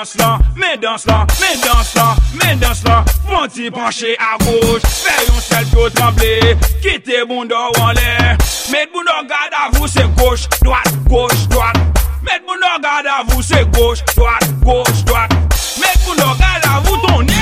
là, danse là, font-y pencher à gauche, fais un selfie au tremblé, quittez bondo en l'air, mettez bondo garde à vous, c'est gauche, droite, mettez bondo garde à vous, c'est gauche, droite, mettez bondo garde à vous, ton nez.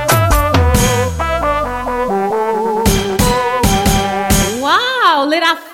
Let our